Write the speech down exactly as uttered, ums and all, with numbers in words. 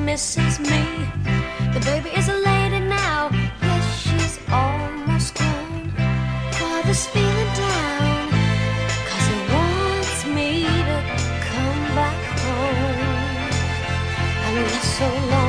misses me. The baby is a lady now, yes, she's almost grown. Father's feeling down, cause he wants me to come back home. I lost so long